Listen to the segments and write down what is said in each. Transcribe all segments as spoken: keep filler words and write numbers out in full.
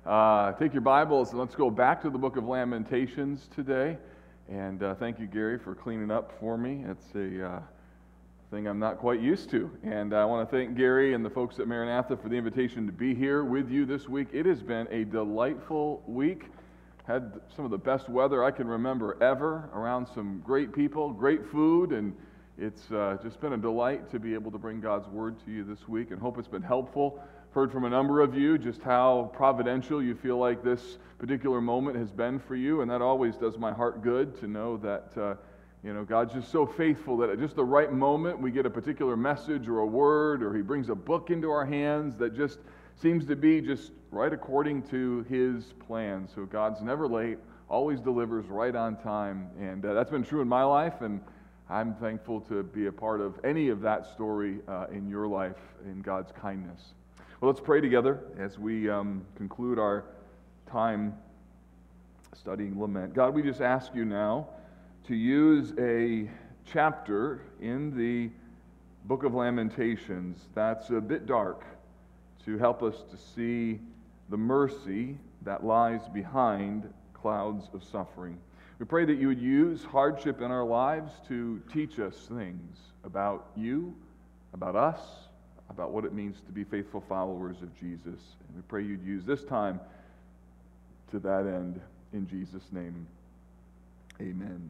Uh, take your Bibles and let's go back to the book of Lamentations today. And uh, thank you, Gary, for cleaning up for me. It's a uh, thing I'm not quite used to. And I want to thank Gary and the folks at Maranatha for the invitation to be here with you this week. It has been a delightful week. Had some of the best weather I can remember ever, around some great people, great food, and it's uh, just been a delight to be able to bring God's Word to you this week, and hope it's been helpful. Heard from a number of you just how providential you feel like this particular moment has been for you, and that always does my heart good to know that uh, you know God's just so faithful that at just the right moment we get a particular message or a word, or He brings a book into our hands that just seems to be just right according to His plan. So God's never late, always delivers right on time, and uh, that's been true in my life, and I'm thankful to be a part of any of that story uh, in your life, in God's kindness. Well, let's pray together as we um, conclude our time studying lament. God, we just ask you now to use a chapter in the book of Lamentations that's a bit dark to help us to see the mercy that lies behind clouds of suffering. We pray that you would use hardship in our lives to teach us things about you, about us, about what it means to be faithful followers of Jesus. And we pray you'd use this time to that end. In Jesus' name, amen.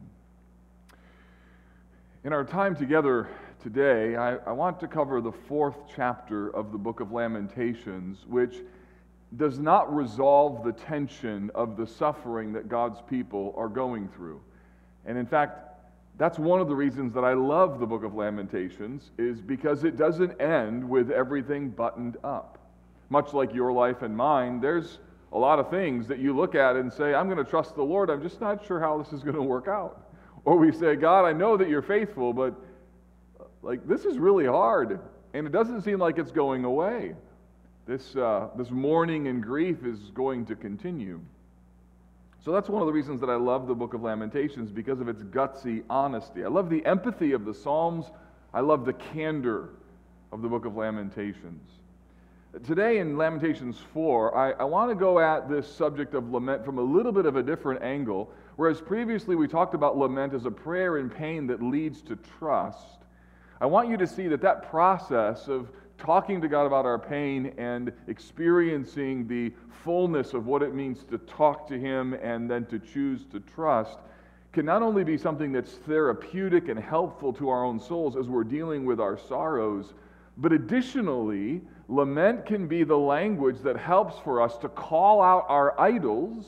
In our time together today, I, I want to cover the fourth chapter of the book of Lamentations, which does not resolve the tension of the suffering that God's people are going through. And in fact, that's one of the reasons that I love the book of Lamentations, is because it doesn't end with everything buttoned up. Much like your life and mine, there's a lot of things that you look at and say, I'm going to trust the Lord, I'm just not sure how this is going to work out. Or we say, God, I know that you're faithful, but like this is really hard, and it doesn't seem like it's going away. This, uh, this mourning and grief is going to continue. So that's one of the reasons that I love the book of Lamentations, because of its gutsy honesty. I love the empathy of the Psalms. I love the candor of the book of Lamentations. Today in Lamentations four, I, I want to go at this subject of lament from a little bit of a different angle. Whereas previously we talked about lament as a prayer in pain that leads to trust, I want you to see that that process of talking to God about our pain and experiencing the fullness of what it means to talk to Him and then to choose to trust can not only be something that's therapeutic and helpful to our own souls as we're dealing with our sorrows, but additionally, lament can be the language that helps for us to call out our idols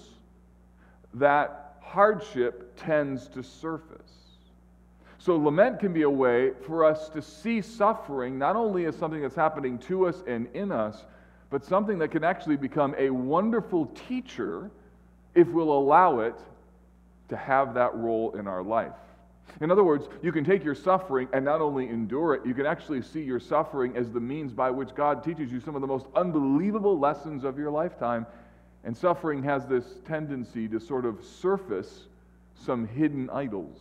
that hardship tends to surface. So lament can be a way for us to see suffering not only as something that's happening to us and in us, but something that can actually become a wonderful teacher if we'll allow it to have that role in our life. In other words, you can take your suffering and not only endure it, you can actually see your suffering as the means by which God teaches you some of the most unbelievable lessons of your lifetime. And suffering has this tendency to sort of surface some hidden idols.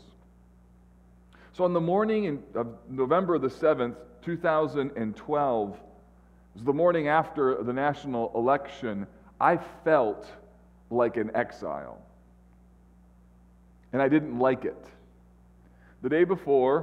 So on the morning of November the seventh, two thousand twelve, it was the morning after the national election, I felt like an exile. And I didn't like it. The day before,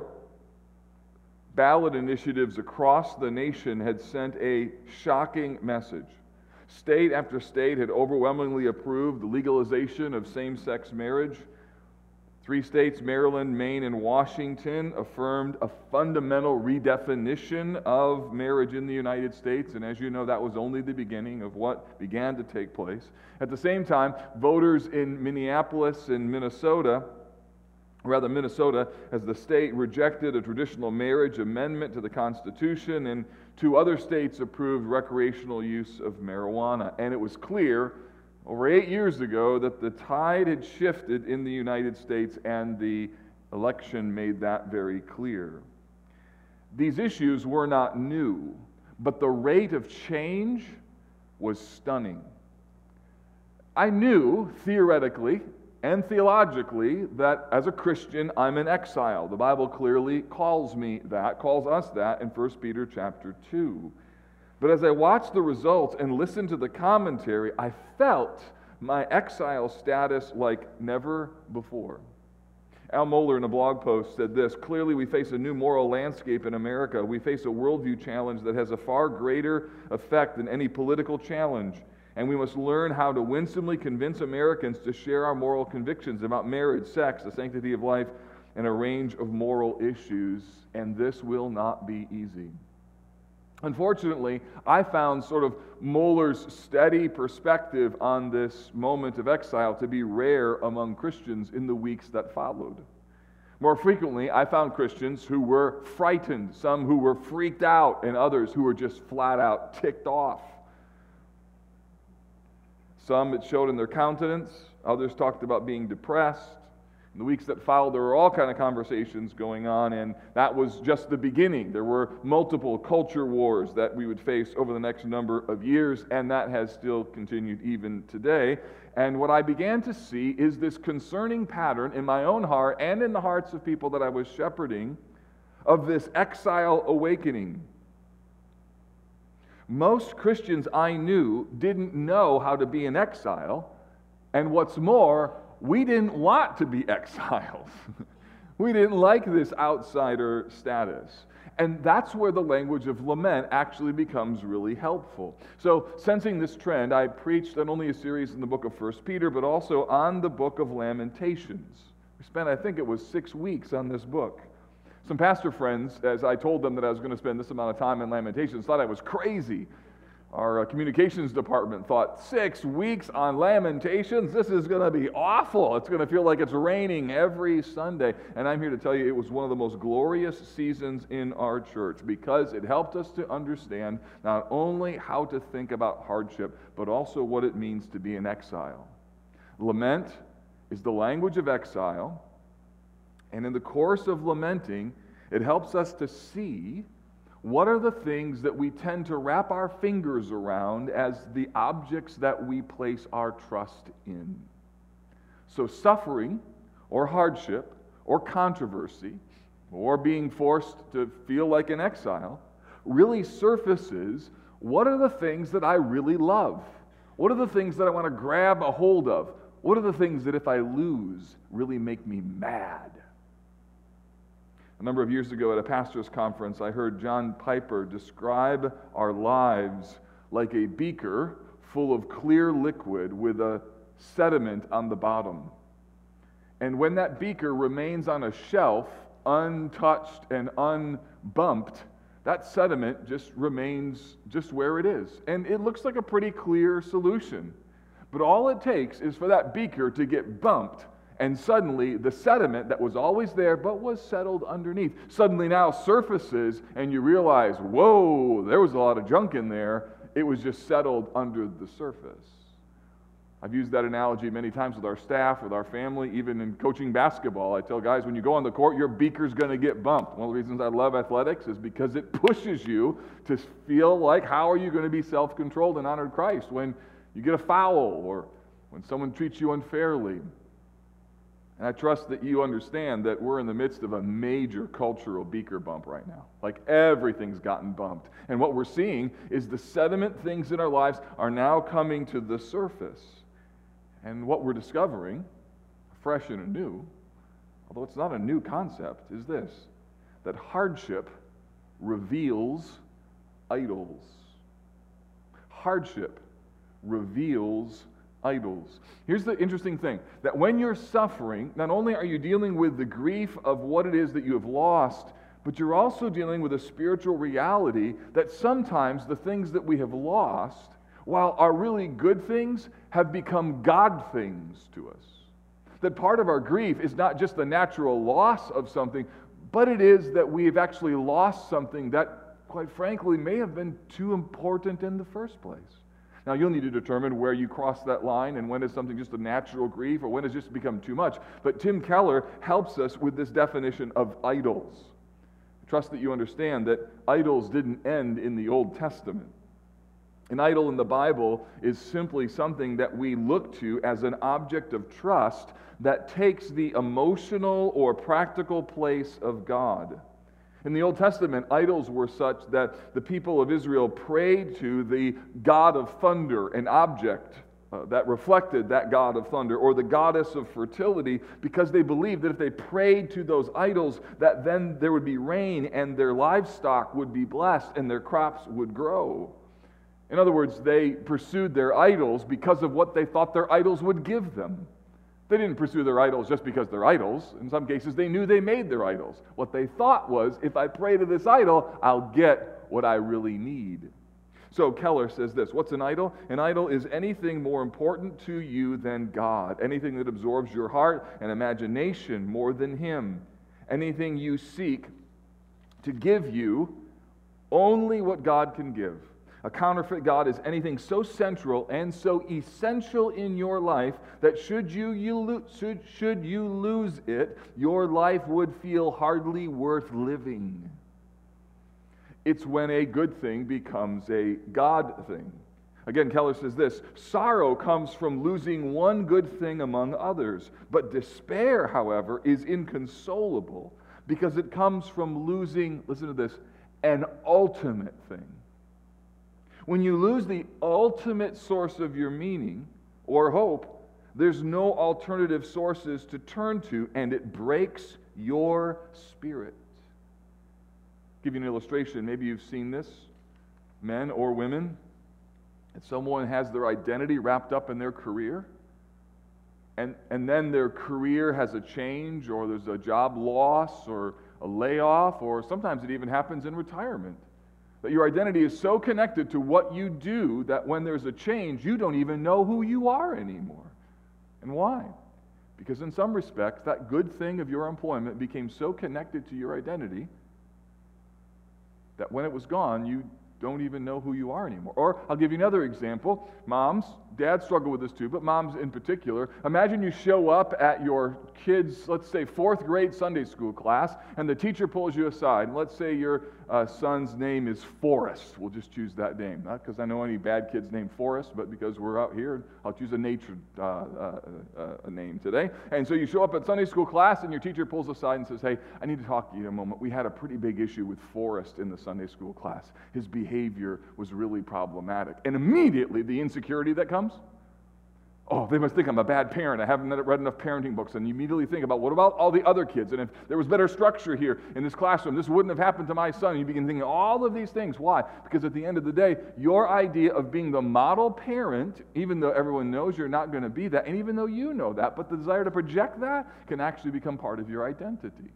ballot initiatives across the nation had sent a shocking message. State after state had overwhelmingly approved the legalization of same-sex marriage. Three states, Maryland, Maine, and Washington, affirmed a fundamental redefinition of marriage in the United States, and as you know, that was only the beginning of what began to take place. At the same time, voters in Minneapolis and Minnesota, rather Minnesota as the state, rejected a traditional marriage amendment to the Constitution, and two other states approved recreational use of marijuana. And it was clear over eight years ago that the tide had shifted in the United States, and the election made that very clear. These issues were not new, but the rate of change was stunning. I knew, theoretically and theologically, that as a Christian, I'm in exile. The Bible clearly calls me that, calls us that in First Peter chapter two. But as I watched the results and listened to the commentary, I felt my exile status like never before. Al Mohler in a blog post said this: "Clearly we face a new moral landscape in America. We face a worldview challenge that has a far greater effect than any political challenge. And we must learn how to winsomely convince Americans to share our moral convictions about marriage, sex, the sanctity of life, and a range of moral issues. And this will not be easy." Unfortunately, I found sort of Mohler's steady perspective on this moment of exile to be rare among Christians in the weeks that followed. More frequently, I found Christians who were frightened, some who were freaked out, and others who were just flat out ticked off. Some it showed in their countenance, others talked about being depressed. In the weeks that followed, there were all kind of conversations going on, and that was just the beginning. There were multiple culture wars that we would face over the next number of years, and that has still continued even today. And what I began to see is this concerning pattern in my own heart and in the hearts of people that I was shepherding of this exile awakening. Most Christians I knew didn't know how to be in exile, and what's more, we didn't want to be exiles. We didn't like this outsider status. And that's where the language of lament actually becomes really helpful. So, sensing this trend, I preached not only a series in the book of First Peter, but also on the book of Lamentations. We spent, I think it was six weeks on this book. Some pastor friends, as I told them that I was going to spend this amount of time in Lamentations, thought I was crazy. Our uh, communications department thought, six weeks on Lamentations? This is going to be awful. It's going to feel like it's raining every Sunday. And I'm here to tell you it was one of the most glorious seasons in our church because it helped us to understand not only how to think about hardship, but also what it means to be in exile. Lament is the language of exile, and in the course of lamenting, it helps us to see what are the things that we tend to wrap our fingers around as the objects that we place our trust in. So suffering, or hardship, or controversy, or being forced to feel like an exile, really surfaces what are the things that I really love? What are the things that I want to grab a hold of? What are the things that if I lose really make me mad? A number of years ago at a pastor's conference, I heard John Piper describe our lives like a beaker full of clear liquid with a sediment on the bottom. And when that beaker remains on a shelf, untouched and unbumped, that sediment just remains just where it is. And it looks like a pretty clear solution. But all it takes is for that beaker to get bumped, and suddenly the sediment that was always there but was settled underneath suddenly now surfaces, and you realize, whoa, there was a lot of junk in there. It was just settled under the surface. I've used that analogy many times with our staff, with our family, even in coaching basketball. I tell guys, when you go on the court, your beaker's going to get bumped. One of the reasons I love athletics is because it pushes you to feel like, how are you going to be self-controlled and honor Christ when you get a foul or when someone treats you unfairly? And I trust that you understand that we're in the midst of a major cultural beaker bump right now. Like everything's gotten bumped. And what we're seeing is the sediment things in our lives are now coming to the surface. And what we're discovering, fresh and anew, although it's not a new concept, is this: that hardship reveals idols. Hardship reveals idols. Here's the interesting thing, that when you're suffering, not only are you dealing with the grief of what it is that you have lost, but you're also dealing with a spiritual reality that sometimes the things that we have lost, while are really good things, have become God things to us. That part of our grief is not just the natural loss of something, but it is that we've actually lost something that, quite frankly, may have been too important in the first place. Now, you'll need to determine where you cross that line and when is something just a natural grief or when it's just become too much. But Tim Keller helps us with this definition of idols. I trust that you understand that idols didn't end in the Old Testament. An idol in the Bible is simply something that we look to as an object of trust that takes the emotional or practical place of God. In the Old Testament, idols were such that the people of Israel prayed to the god of thunder, an object uh, that reflected that god of thunder, or the goddess of fertility, because they believed that if they prayed to those idols, that then there would be rain and their livestock would be blessed and their crops would grow. In other words, they pursued their idols because of what they thought their idols would give them. They didn't pursue their idols just because they're idols. In some cases, they knew they made their idols. What they thought was, if I pray to this idol, I'll get what I really need. So Keller says this, what's an idol? An idol is anything more important to you than God, anything that absorbs your heart and imagination more than Him, anything you seek to give you only what God can give. A counterfeit God is anything so central and so essential in your life that should you, you lo- should, should you lose it, your life would feel hardly worth living. It's when a good thing becomes a God thing. Again, Keller says this, sorrow comes from losing one good thing among others, but despair, however, is inconsolable because it comes from losing, listen to this, an ultimate thing. When you lose the ultimate source of your meaning or hope, there's no alternative sources to turn to, and it breaks your spirit. I'll give you an illustration. Maybe you've seen this, men or women, and someone has their identity wrapped up in their career, and, and then their career has a change, or there's a job loss, or a layoff, or sometimes it even happens in retirement. That your identity is so connected to what you do that when there's a change, you don't even know who you are anymore. And why? Because in some respects, that good thing of your employment became so connected to your identity that when it was gone, you don't even know who you are anymore. Or I'll give you another example. Moms, dads struggle with this too, but moms in particular. Imagine you show up at your kids', let's say, fourth grade Sunday school class, and the teacher pulls you aside. Let's say your uh, son's name is Forrest. We'll just choose that name. Not because I know any bad kids named Forrest, but because we're out here, I'll choose a nature uh, uh, uh, a name today. And so you show up at Sunday school class, and your teacher pulls aside and says, hey, I need to talk to you in a moment. We had a pretty big issue with Forrest in the Sunday school class. His behavior was really problematic. And immediately the insecurity that comes, oh, they must think I'm a bad parent. I haven't read enough parenting books. And you immediately think about, what about all the other kids? And if there was better structure here in this classroom, this wouldn't have happened to my son. And you begin thinking all of these things. Why? Because at the end of the day, your idea of being the model parent, even though everyone knows you're not going to be that, and even though you know that, but the desire to project that can actually become part of your identity.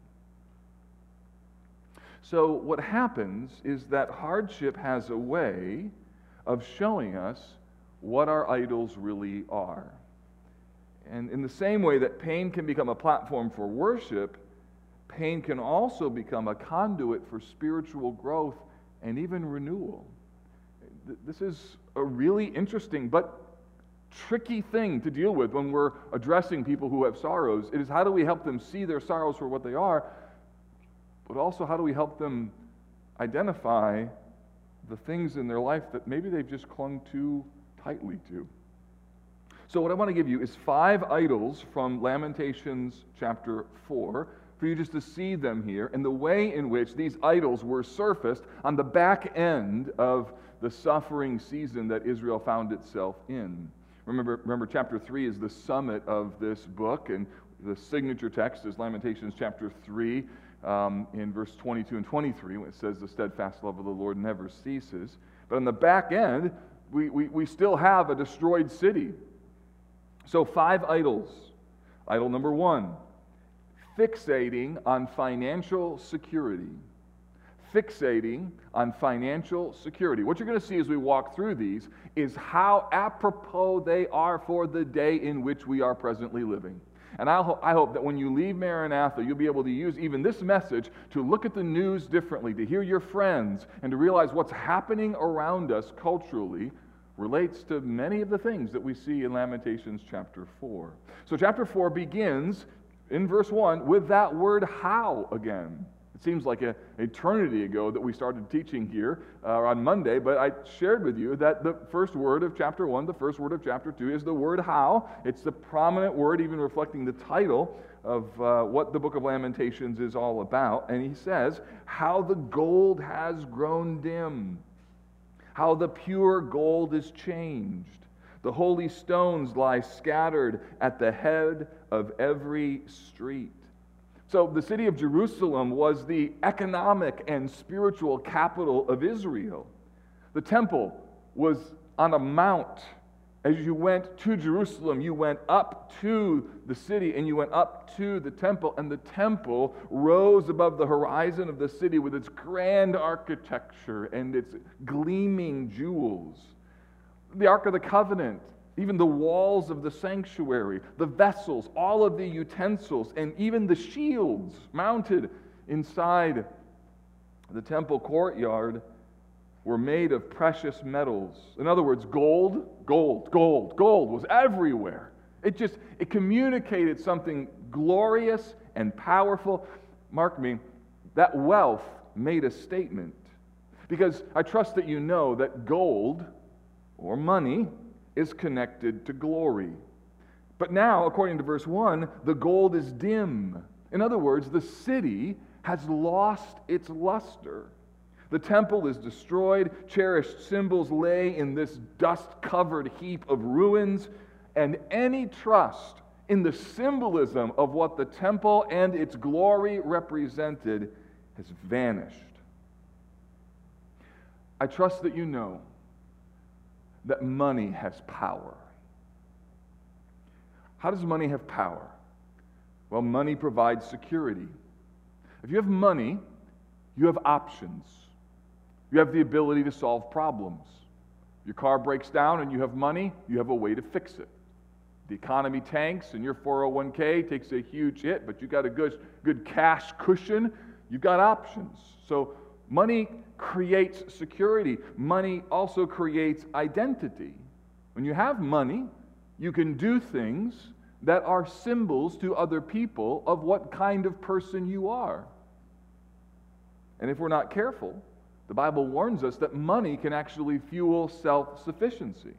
So what happens is that hardship has a way of showing us what our idols really are. And in the same way that pain can become a platform for worship, pain can also become a conduit for spiritual growth and even renewal. This is a really interesting but tricky thing to deal with when we're addressing people who have sorrows. It is, how do we help them see their sorrows for what they are, but also how do we help them identify the things in their life that maybe they've just clung too tightly to. So what I want to give you is five idols from Lamentations chapter four for you just to see them here and the way in which these idols were surfaced on the back end of the suffering season that Israel found itself in. Remember, remember chapter three is the summit of this book, and the signature text is Lamentations chapter three um, in verse twenty-two and twenty-three, when it says the steadfast love of the Lord never ceases. But on the back end, We, we, we still have a destroyed city. So five idols. Idol number one, fixating on financial security. Fixating on financial security. What you're going to see as we walk through these is how apropos they are for the day in which we are presently living. And I, ho- I hope that when you leave Maranatha, you'll be able to use even this message to look at the news differently, to hear your friends, and to realize what's happening around us culturally relates to many of the things that we see in Lamentations chapter four. So chapter four begins in verse one with that word how again. It seems like an eternity ago that we started teaching here uh, on Monday, but I shared with you that the first word of chapter one, the first word of chapter two is the word how. It's the prominent word, even reflecting the title of uh, what the book of Lamentations is all about. And he says, how the gold has grown dim, how the pure gold is changed. The holy stones lie scattered at the head of every street. So the city of Jerusalem was the economic and spiritual capital of Israel. The temple was on a mount. As you went to Jerusalem, you went up to the city and you went up to the temple, and the temple rose above the horizon of the city with its grand architecture and its gleaming jewels. The Ark of the Covenant, even the walls of the sanctuary, the vessels, all of the utensils, and even the shields mounted inside the temple courtyard were made of precious metals. In other words, gold, gold, gold, gold was everywhere. It just, it communicated something glorious and powerful. Mark me, that wealth made a statement. Because I trust that you know that gold, or money, is connected to glory. But now, according to verse one, the gold is dim. In other words, the city has lost its luster. The temple is destroyed. Cherished symbols lay in this dust-covered heap of ruins, and any trust in the symbolism of what the temple and its glory represented has vanished. I trust that you know that money has power. How does money have power? Well, money provides security. If you have money, you have options. You have the ability to solve problems. If your car breaks down and you have money, you have a way to fix it. The economy tanks and your four oh one k takes a huge hit, but you got a good, good cash cushion, you've got options. So money creates security. Money also creates identity. When you have money, you can do things that are symbols to other people of what kind of person you are. And if we're not careful, the Bible warns us that money can actually fuel self-sufficiency.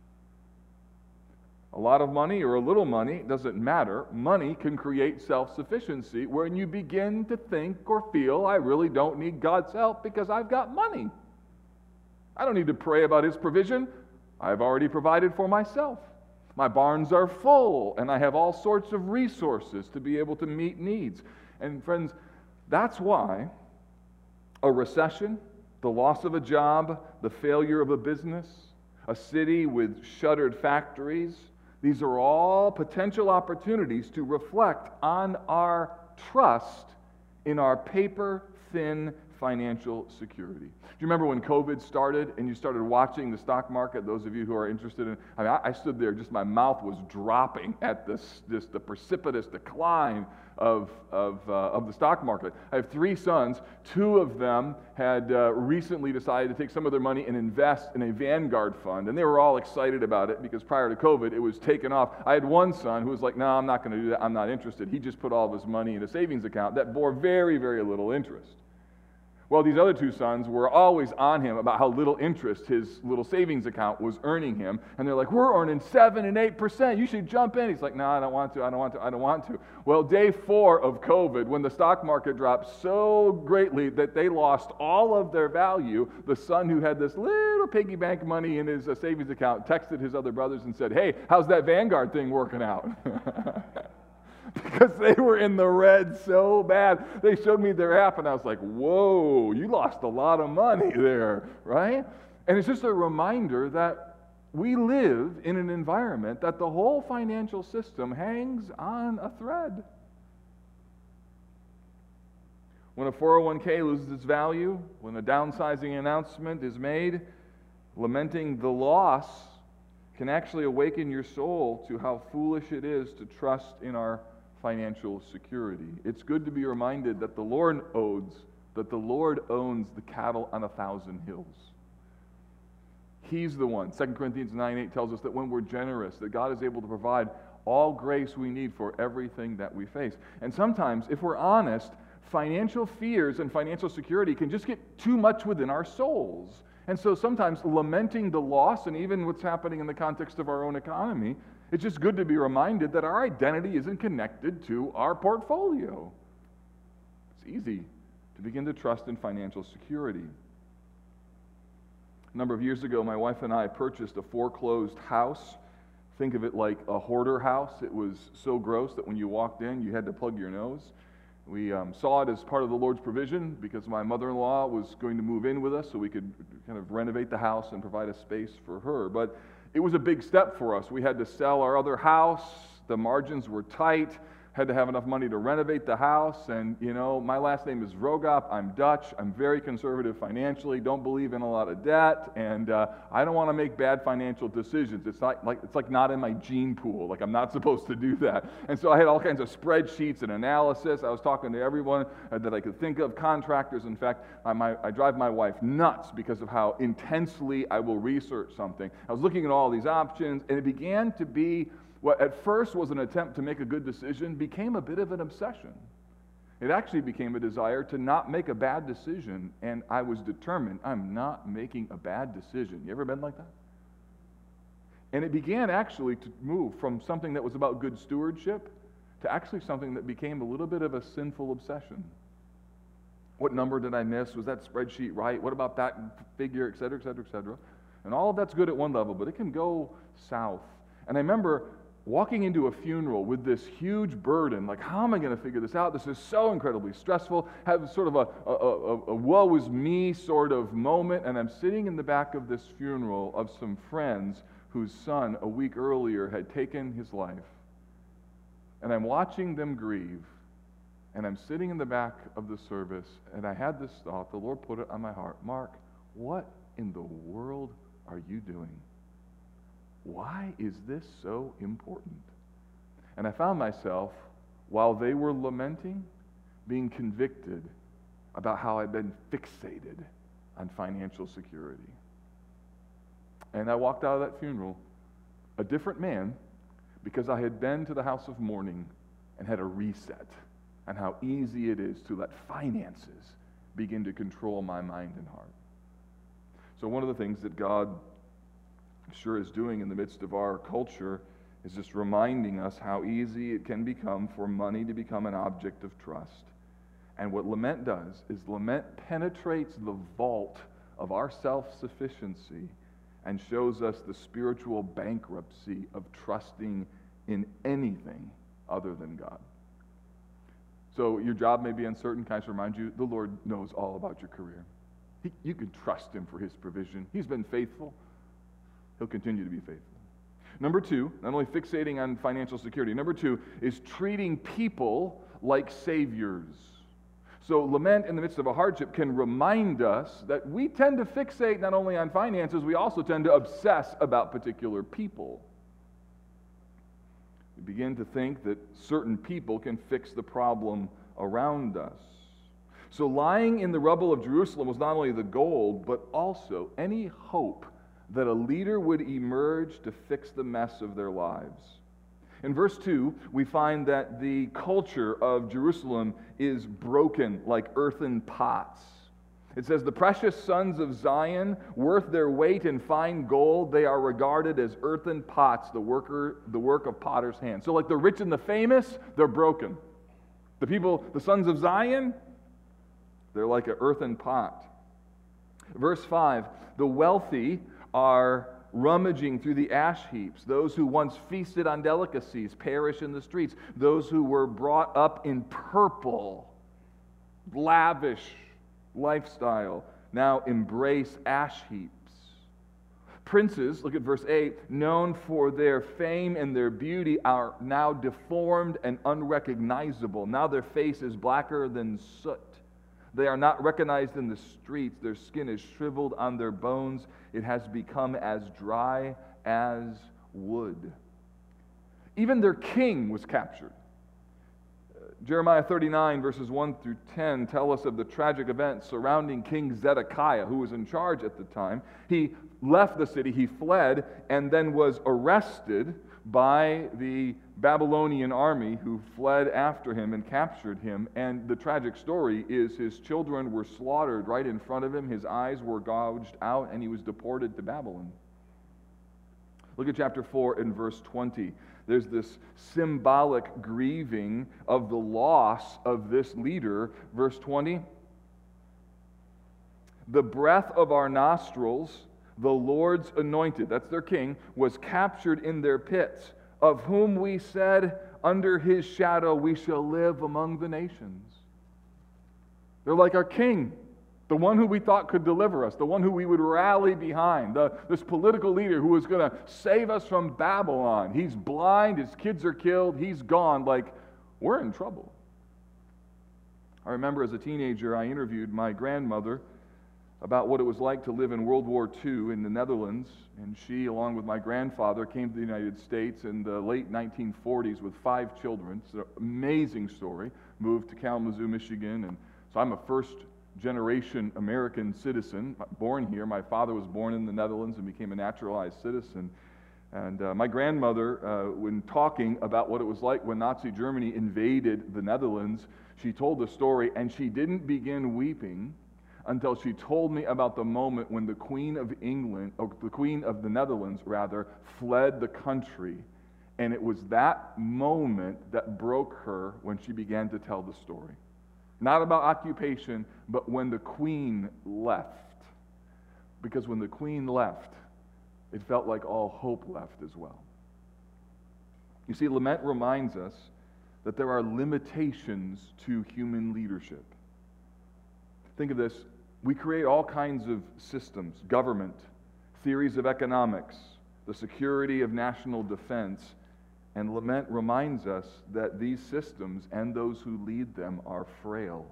A lot of money or a little money, doesn't matter. Money can create self-sufficiency when you begin to think or feel, I really don't need God's help because I've got money. I don't need to pray about His provision. I've already provided for myself. My barns are full, and I have all sorts of resources to be able to meet needs. And friends, that's why a recession, the loss of a job, the failure of a business, a city with shuttered factories, these are all potential opportunities to reflect on our trust in our paper-thin financial security. Do you remember when COVID started and you started watching the stock market? Those of you who are interested in, I mean, I, I stood there, just my mouth was dropping at this, this the precipitous decline of, of, uh, of the stock market. I have three sons. Two of them had uh, recently decided to take some of their money and invest in a Vanguard fund, and they were all excited about it because prior to COVID, it was taken off. I had one son who was like, no, I'm not going to do that. I'm not interested. He just put all of his money in a savings account that bore very, very little interest. Well, these other two sons were always on him about how little interest his little savings account was earning him. And they're like, we're earning seven and eight percent. You should jump in. He's like, no, I don't want to. I don't want to. I don't want to. Well, day four of COVID, when the stock market dropped so greatly that they lost all of their value, the son who had this little piggy bank money in his uh, savings account texted his other brothers and said, hey, how's that Vanguard thing working out? Because they were in the red so bad. They showed me their app, and I was like, whoa, you lost a lot of money there, right? And it's just a reminder that we live in an environment that the whole financial system hangs on a thread. When a four oh one k loses its value, when a downsizing announcement is made, lamenting the loss can actually awaken your soul to how foolish it is to trust in our financial security. It's good to be reminded that the Lord owns, that the Lord owns the cattle on a thousand hills. He's the one. Second Corinthians nine eight tells us that when we're generous, that God is able to provide all grace we need for everything that we face. And sometimes, if we're honest, Financial fears and financial security can just get too much within our souls. And so sometimes lamenting the loss, and even what's happening in the context of our own economy, it's just good to be reminded that our identity isn't connected to our portfolio. It's easy to begin to trust in financial security. A number of years ago, my wife and I purchased a foreclosed house. Think of it like a hoarder house. It was so gross that when you walked in, you had to plug your nose. We um, saw it as part of the Lord's provision because my mother-in-law was going to move in with us so we could kind of renovate the house and provide a space for her. But it was a big step for us. We had to sell our other house. The margins were tight. Had to have enough money to renovate the house. And, you know, my last name is Rogop. I'm Dutch. I'm very conservative financially. Don't believe in a lot of debt. And uh, I don't want to make bad financial decisions. It's not like it's like not in my gene pool. Like I'm not supposed to do that. And so I had all kinds of spreadsheets and analysis. I was talking to everyone uh, that I could think of, contractors. In fact, I, my, I drive my wife nuts because of how intensely I will research something. I was looking at all these options, and it began to be what at first was an attempt to make a good decision became a bit of an obsession. It actually became a desire to not make a bad decision, and I was determined, I'm not making a bad decision. You ever been like that? And it began actually to move from something that was about good stewardship to actually something that became a little bit of a sinful obsession. What number did I miss? Was that spreadsheet right? What about that figure, et cetera, et cetera, et cetera? And all of that's good at one level, but it can go south. And I remember walking into a funeral with this huge burden, like, how am I going to figure this out? This is so incredibly stressful. Have sort of a, a, a, a woe is me sort of moment, and I'm sitting in the back of this funeral of some friends whose son a week earlier had taken his life. And I'm watching them grieve, and I'm sitting in the back of the service, and I had this thought, the Lord put it on my heart, Mark, what in the world are you doing? Why is this so important? And I found myself, while they were lamenting, being convicted about how I'd been fixated on financial security. And I walked out of that funeral a different man because I had been to the house of mourning and had a reset on how easy it is to let finances begin to control my mind and heart. So one of the things that God sure is doing in the midst of our culture is just reminding us how easy it can become for money to become an object of trust. And what lament does is lament penetrates the vault of our self-sufficiency and shows us the spiritual bankruptcy of trusting in anything other than God. So your job may be uncertain. Can I just remind you, the Lord knows all about your career. He, you can trust Him for His provision. He's been faithful. He'll continue to be faithful. Number two, not only fixating on financial security, number two is treating people like saviors. So lament in the midst of a hardship can remind us that we tend to fixate not only on finances, we also tend to obsess about particular people. We begin to think that certain people can fix the problem around us. So lying in the rubble of Jerusalem was not only the goal, but also any hope that a leader would emerge to fix the mess of their lives. In verse two, we find that the culture of Jerusalem is broken like earthen pots. It says, the precious sons of Zion, worth their weight in fine gold, they are regarded as earthen pots, the worker, the work of potter's hands. So like the rich and the famous, they're broken. The people, the sons of Zion, they're like an earthen pot. Verse five, the wealthy are rummaging through the ash heaps. Those who once feasted on delicacies perish in the streets. Those who were brought up in purple, lavish lifestyle, now embrace ash heaps. Princes, look at verse eight, known for their fame and their beauty, are now deformed and unrecognizable. Now their face is blacker than soot. They are not recognized in the streets. Their skin is shriveled on their bones. It has become as dry as wood. Even their king was captured. Uh, Jeremiah thirty-nine, verses one through ten, tell us of the tragic events surrounding King Zedekiah, who was in charge at the time. He left the city, he fled, and then was arrested by the Babylonian army who fled after him and captured him. And the tragic story is his children were slaughtered right in front of him, his eyes were gouged out, and he was deported to Babylon. Look at chapter four and verse twenty. There's this symbolic grieving of the loss of this leader. Verse twenty, the breath of our nostrils, the Lord's anointed, that's their king, was captured in their pits, of whom we said, under his shadow we shall live among the nations. They're like our king, the one who we thought could deliver us, the one who we would rally behind, the, this political leader who was going to save us from Babylon. He's blind, his kids are killed, he's gone. Like, we're in trouble. I remember as a teenager, I interviewed my grandmother about what it was like to live in World War Two in the Netherlands, and she, along with my grandfather, came to the United States in the late nineteen forties with five children. It's an amazing story. Moved to Kalamazoo, Michigan, and so I'm a first-generation American citizen, born here. My father was born in the Netherlands and became a naturalized citizen. And uh, my grandmother, uh, when talking about what it was like when Nazi Germany invaded the Netherlands, she told the story, and she didn't begin weeping until she told me about the moment when the Queen of England, or the Queen of the Netherlands, rather, fled the country. And it was that moment that broke her when she began to tell the story. Not about occupation, but when the Queen left. Because when the Queen left, it felt like all hope left as well. You see, lament reminds us that there are limitations to human leadership. Think of this. We create all kinds of systems, government, theories of economics, the security of national defense, and lament reminds us that these systems and those who lead them are frail.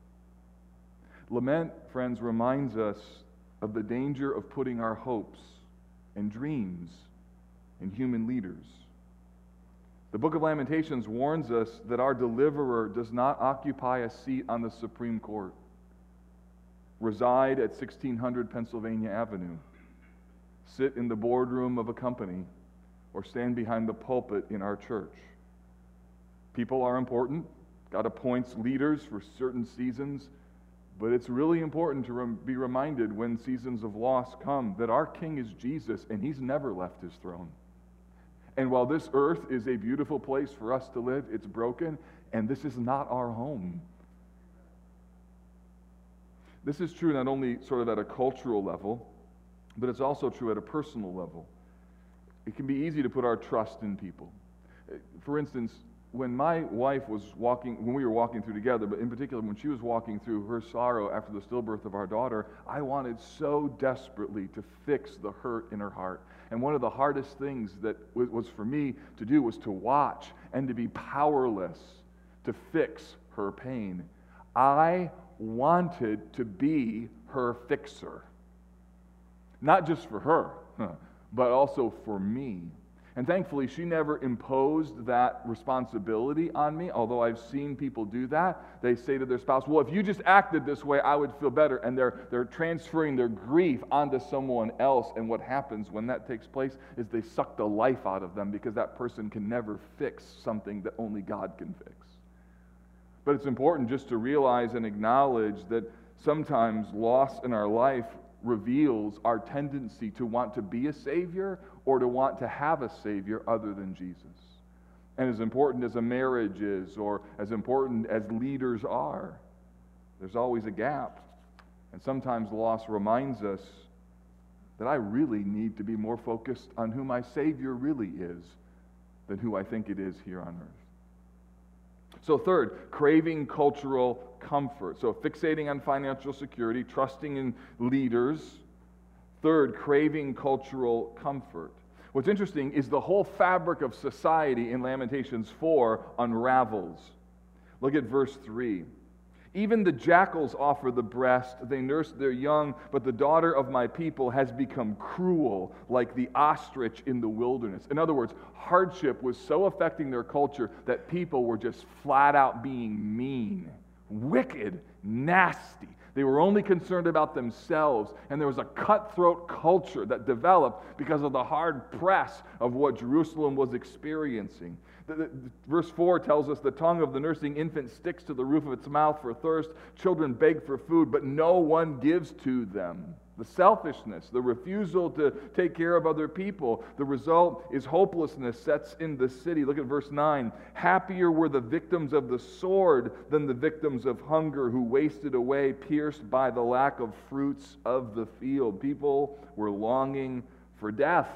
Lament, friends, reminds us of the danger of putting our hopes and dreams in human leaders. The book of Lamentations warns us that our deliverer does not occupy a seat on the Supreme Court, reside at sixteen hundred Pennsylvania Avenue, sit in the boardroom of a company, or stand behind the pulpit in our church. People are important. God appoints leaders for certain seasons, but it's really important to rem- be reminded when seasons of loss come that our King is Jesus, and He's never left His throne. And while this earth is a beautiful place for us to live, it's broken, and this is not our home. This is true not only sort of at a cultural level, but it's also true at a personal level. It can be easy to put our trust in people. For instance, when my wife was walking, when we were walking through together, but in particular when she was walking through her sorrow after the stillbirth of our daughter, I wanted so desperately to fix the hurt in her heart. And one of the hardest things that was for me to do was to watch and to be powerless to fix her pain. I wanted to be her fixer. Not just for her, but also for me. And thankfully, she never imposed that responsibility on me, although I've seen people do that. They say to their spouse, well, if you just acted this way, I would feel better. And they're, they're transferring their grief onto someone else. And what happens when that takes place is they suck the life out of them because that person can never fix something that only God can fix. But it's important just to realize and acknowledge that sometimes loss in our life reveals our tendency to want to be a Savior or to want to have a Savior other than Jesus. And as important as a marriage is, or as important as leaders are, there's always a gap. And sometimes loss reminds us that I really need to be more focused on who my Savior really is than who I think it is here on earth. So third, craving cultural comfort. So fixating on financial security, trusting in leaders. Third, craving cultural comfort. What's interesting is the whole fabric of society in Lamentations four unravels. Look at verse three. Even the jackals offer the breast, they nurse their young, but the daughter of my people has become cruel like the ostrich in the wilderness. In other words, hardship was so affecting their culture that people were just flat out being mean, wicked, nasty. They were only concerned about themselves, and there was a cutthroat culture that developed because of the hard press of what Jerusalem was experiencing. The, the, verse four tells us the tongue of the nursing infant sticks to the roof of its mouth for thirst. Children beg for food, but no one gives to them. The selfishness, the refusal to take care of other people. The result is hopelessness sets in the city. Look at verse nine. Happier were the victims of the sword than the victims of hunger who wasted away, pierced by the lack of fruits of the field. People were longing for death.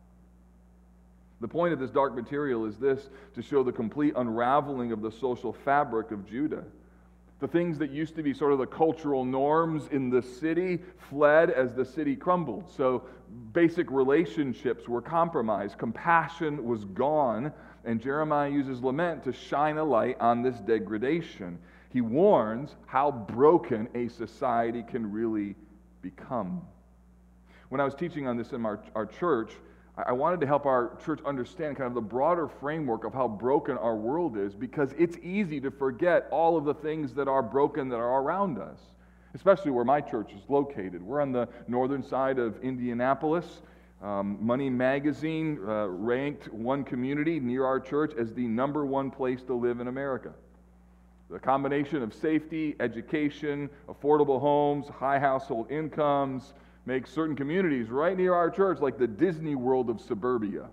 The point of this dark material is this, to show the complete unraveling of the social fabric of Judah. The things that used to be sort of the cultural norms in the city fled as the city crumbled. So basic relationships were compromised. Compassion was gone. And Jeremiah uses lament to shine a light on this degradation. He warns how broken a society can really become. When I was teaching on this in our, our church, I wanted to help our church understand kind of the broader framework of how broken our world is, because it's easy to forget all of the things that are broken that are around us, especially where my church is located. We're on the northern side of Indianapolis. Um, Money Magazine uh, ranked one community near our church as the number one place to live in America. The combination of safety, education, affordable homes, high household incomes, makes certain communities right near our church like the Disney World of suburbia.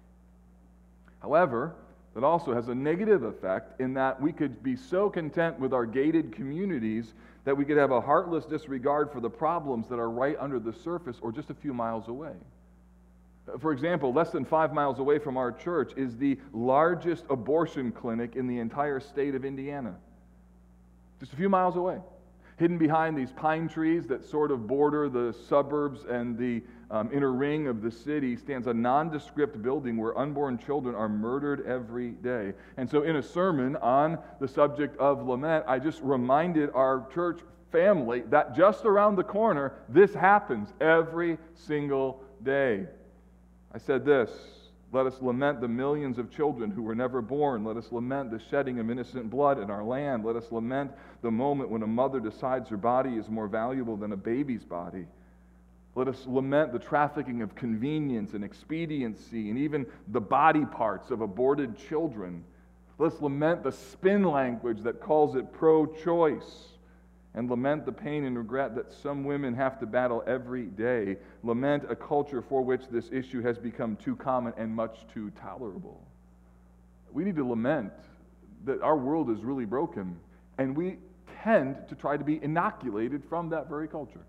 However, that also has a negative effect in that we could be so content with our gated communities that we could have a heartless disregard for the problems that are right under the surface or just a few miles away. For example, less than five miles away from our church is the largest abortion clinic in the entire state of Indiana. Just a few miles away. Hidden behind these pine trees that sort of border the suburbs and the um, inner ring of the city stands a nondescript building where unborn children are murdered every day. And so in a sermon on the subject of lament, I just reminded our church family that just around the corner, this happens every single day. I said this: let us lament the millions of children who were never born. Let us lament the shedding of innocent blood in our land. Let us lament the moment when a mother decides her body is more valuable than a baby's body. Let us lament the trafficking of convenience and expediency and even the body parts of aborted children. Let us lament the spin language that calls it pro-choice, and lament the pain and regret that some women have to battle every day. Lament a culture for which this issue has become too common and much too tolerable. We need to lament that our world is really broken, and we tend to try to be inoculated from that very culture.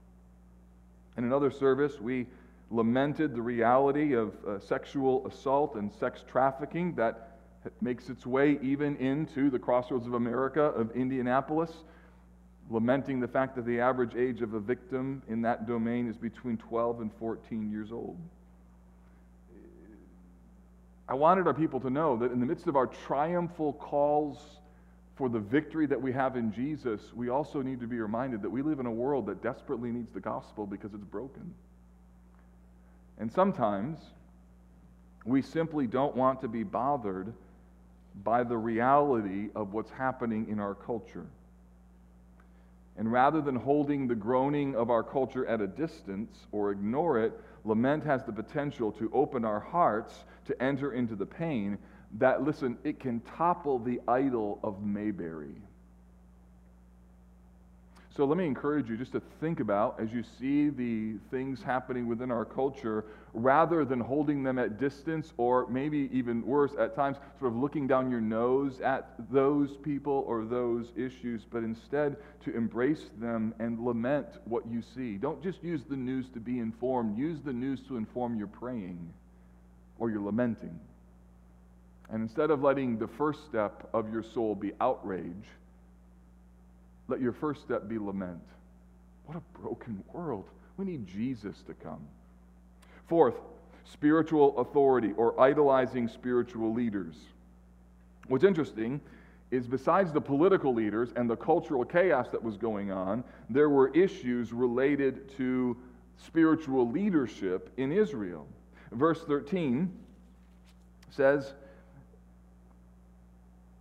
In another service, we lamented the reality of uh, sexual assault and sex trafficking that makes its way even into the crossroads of America of Indianapolis, lamenting the fact that the average age of a victim in that domain is between twelve and fourteen years old. I wanted our people to know that in the midst of our triumphal calls for the victory that we have in Jesus, we also need to be reminded that we live in a world that desperately needs the gospel because it's broken. And sometimes we simply don't want to be bothered by the reality of what's happening in our culture. And rather than holding the groaning of our culture at a distance or ignore it, lament has the potential to open our hearts to enter into the pain that, listen, it can topple the idol of Mayberry. So let me encourage you just to think about, as you see the things happening within our culture, rather than holding them at distance, or maybe even worse at times, sort of looking down your nose at those people or those issues, but instead to embrace them and lament what you see. Don't just use the news to be informed. Use the news to inform your praying or your lamenting. And instead of letting the first step of your soul be outrage, let your first step be lament. What a broken world. We need Jesus to come. Fourth, spiritual authority or idolizing spiritual leaders. What's interesting is besides the political leaders and the cultural chaos that was going on, there were issues related to spiritual leadership in Israel. Verse thirteen says,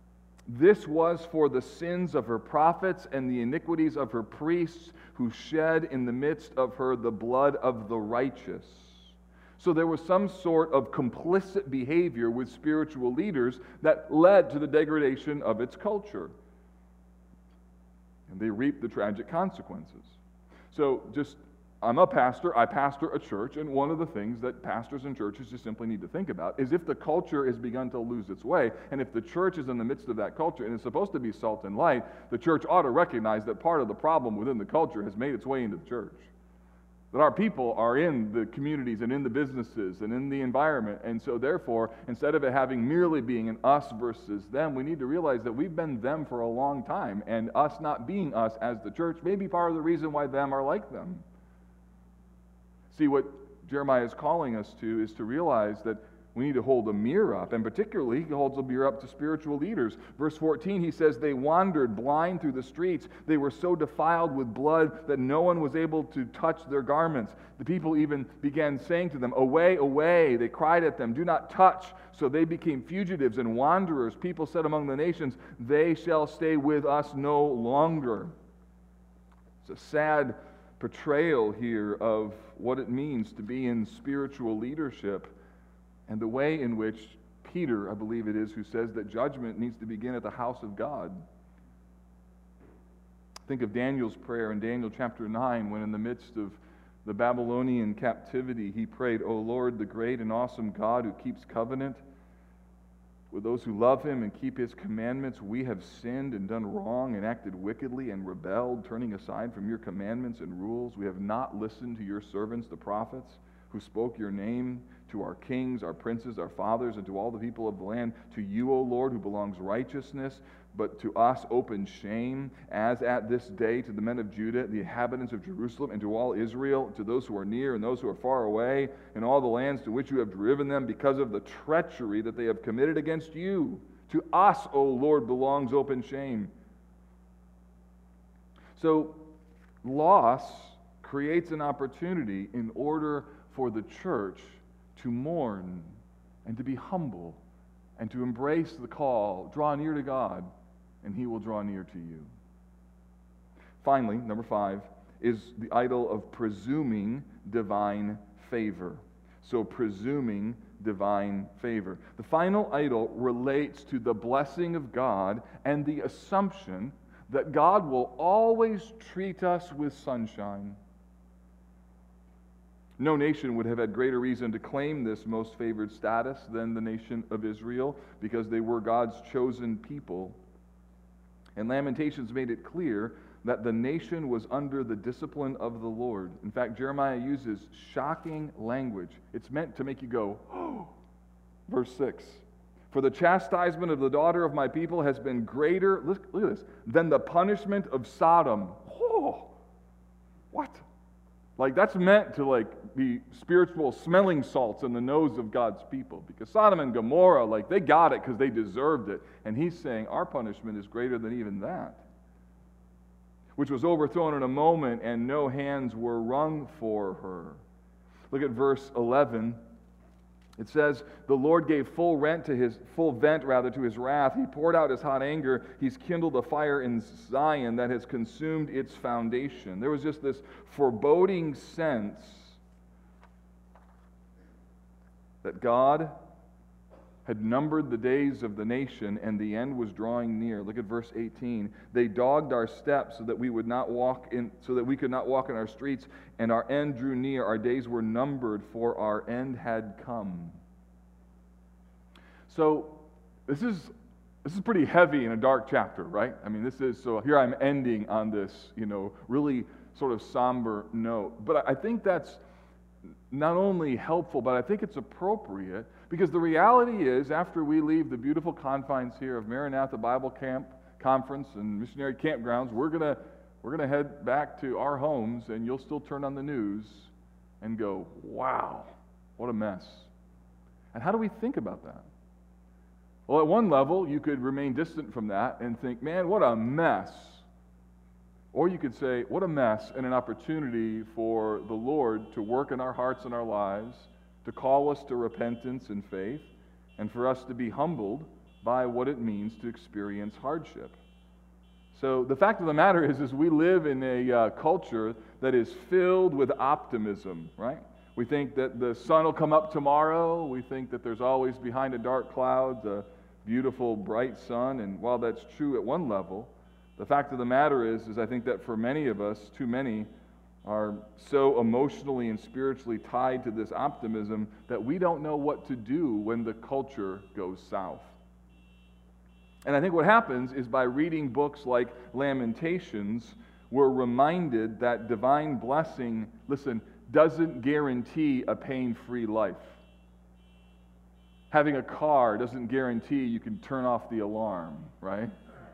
This was for the sins of her prophets and the iniquities of her priests, who shed in the midst of her the blood of the righteous. So there was some sort of complicit behavior with spiritual leaders that led to the degradation of its culture. And they reaped the tragic consequences. So just, I'm a pastor, I pastor a church, and one of the things that pastors and churches just simply need to think about is if the culture has begun to lose its way, and if the church is in the midst of that culture and is supposed to be salt and light, the church ought to recognize that part of the problem within the culture has made its way into the church. That our people are in the communities and in the businesses and in the environment, and so therefore, instead of it having merely being an us versus them, we need to realize that we've been them for a long time, and us not being us as the church may be part of the reason why them are like them. See, what Jeremiah is calling us to is to realize that we need to hold a mirror up, and particularly he holds a mirror up to spiritual leaders. Verse fourteen, he says, they wandered blind through the streets. They were so defiled with blood that no one was able to touch their garments. The people even began saying to them, away, away. They cried at them, do not touch. So they became fugitives and wanderers. People said among the nations, they shall stay with us no longer. It's a sad portrayal here of what it means to be in spiritual leadership, and the way in which Peter, I believe it is, who says that judgment needs to begin at the house of God. Think of Daniel's prayer in Daniel chapter nine, when in the midst of the Babylonian captivity, he prayed, O Lord, the great and awesome God who keeps covenant with those who love him and keep his commandments. We have sinned and done wrong and acted wickedly and rebelled, turning aside from your commandments and rules. We have not listened to your servants, the prophets, who spoke your name to our kings, our princes, our fathers, and to all the people of the land. To you, O Lord, who belongs righteousness, but to us open shame, as at this day to the men of Judah, the inhabitants of Jerusalem, and to all Israel, to those who are near and those who are far away, and all the lands to which you have driven them, because of the treachery that they have committed against you. To us, O Lord, belongs open shame. So, loss creates an opportunity in order for the church to mourn and to be humble and to embrace the call, draw near to God, and he will draw near to you. Finally, number five, is the idol of presuming divine favor. So presuming divine favor. The final idol relates to the blessing of God and the assumption that God will always treat us with sunshine. No nation would have had greater reason to claim this most favored status than the nation of Israel, because they were God's chosen people. And Lamentations made it clear that the nation was under the discipline of the Lord. In fact, Jeremiah uses shocking language. It's meant to make you go, oh. Verse six, for the chastisement of the daughter of my people has been greater, look, look at this, than the punishment of Sodom. Oh, what? Like, that's meant to, like, be spiritual smelling salts in the nose of God's people. Because Sodom and Gomorrah, like, they got it because they deserved it. And he's saying our punishment is greater than even that. Which was overthrown in a moment, and no hands were wrung for her. Look at verse eleven. It says, the Lord gave full rent to his full vent rather to his wrath. He poured out his hot anger. He's kindled a fire in Zion that has consumed its foundation. There was just this foreboding sense that God had numbered the days of the nation, and the end was drawing near. Look at verse eighteen. They dogged our steps so that we would not walk in, so that we could not walk in our streets, and our end drew near. Our days were numbered, for our end had come. So this is this is pretty heavy in a dark chapter, right? I mean, this is so. Here I'm ending on this, you know, really sort of somber note. But I think that's not only helpful, but I think it's appropriate, because the reality is, after we leave the beautiful confines here of Maranatha Bible Camp Conference and Missionary Campgrounds, we're gonna we're gonna head back to our homes, and you'll still turn on the news and go, "Wow, what a mess!" And how do we think about that? Well, at one level, you could remain distant from that and think, "Man, what a mess." Or you could say, what a mess, and an opportunity for the Lord to work in our hearts and our lives, to call us to repentance and faith, and for us to be humbled by what it means to experience hardship. So the fact of the matter is, is we live in a uh, culture that is filled with optimism, right? We think that the sun will come up tomorrow. We think that there's always behind a dark cloud a beautiful, bright sun. And while that's true at one level, the fact of the matter is, is I think that for many of us, too many, are so emotionally and spiritually tied to this optimism that we don't know what to do when the culture goes south. And I think what happens is by reading books like Lamentations, we're reminded that divine blessing, listen, doesn't guarantee a pain-free life. Having a car doesn't guarantee you can turn off the alarm, right?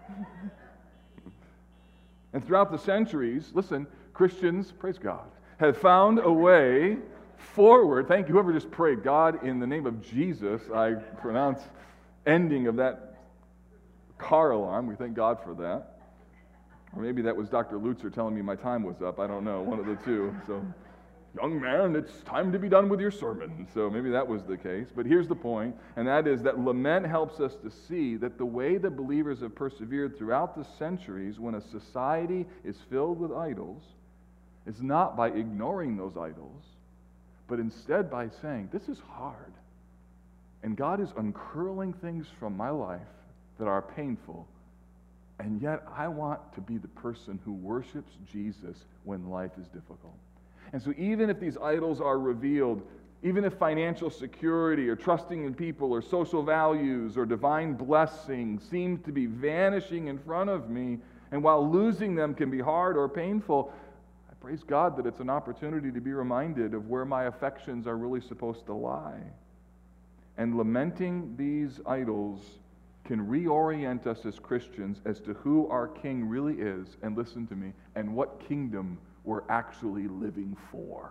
And throughout the centuries, listen, Christians, praise God, have found a way forward. Thank you, whoever just prayed. God, in the name of Jesus, I pronounce ending of that car alarm. We thank God for that. Or maybe that was Doctor Lutzer telling me my time was up. I don't know, one of the two. So, young man, it's time to be done with your sermon. So maybe that was the case. But here's the point, and that is that lament helps us to see that the way that believers have persevered throughout the centuries when a society is filled with idols is not by ignoring those idols, but instead by saying, this is hard. And God is uncurling things from my life that are painful, and yet I want to be the person who worships Jesus when life is difficult. And so even if these idols are revealed, even if financial security or trusting in people or social values or divine blessing seem to be vanishing in front of me, and while losing them can be hard or painful, I praise God that it's an opportunity to be reminded of where my affections are really supposed to lie. And lamenting these idols can reorient us as Christians as to who our King really is, and listen to me, and what kingdom we're actually living for.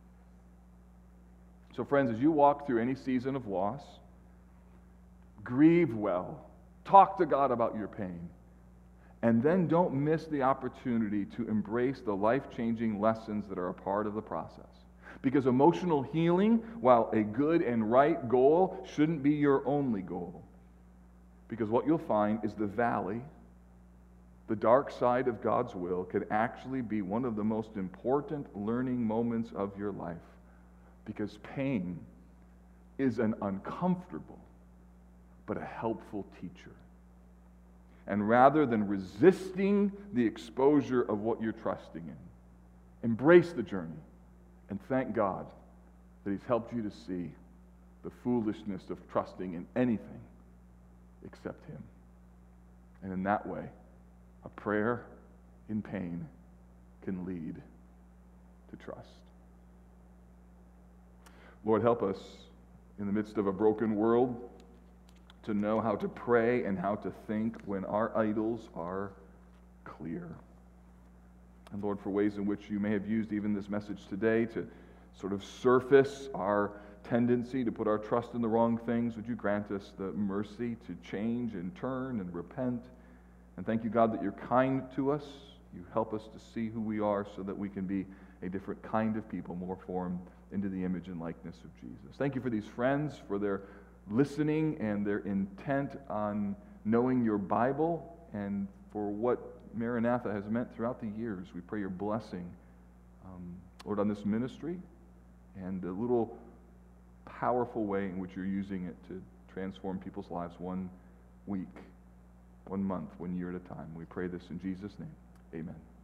So friends, as you walk through any season of loss, grieve well, talk to God about your pain, and then don't miss the opportunity to embrace the life-changing lessons that are a part of the process. Because emotional healing, while a good and right goal, shouldn't be your only goal. Because what you'll find is the valley, the dark side of God's will, can actually be one of the most important learning moments of your life. Because pain is an uncomfortable but a helpful teacher. And rather than resisting the exposure of what you're trusting in, embrace the journey and thank God that He's helped you to see the foolishness of trusting in anything except Him. And in that way, a prayer in pain can lead to trust. Lord, help us in the midst of a broken world to know how to pray and how to think when our idols are clear. And Lord, for ways in which you may have used even this message today to sort of surface our tendency to put our trust in the wrong things, would you grant us the mercy to change and turn and repent? And thank you, God, that you're kind to us. You help us to see who we are so that we can be a different kind of people, more formed into the image and likeness of Jesus. Thank you for these friends, for their listening and their intent on knowing your Bible, and for what Maranatha has meant throughout the years. We pray your blessing, um, Lord, on this ministry and the little powerful way in which you're using it to transform people's lives one week, one month, one year at a time. We pray this in Jesus' name. Amen.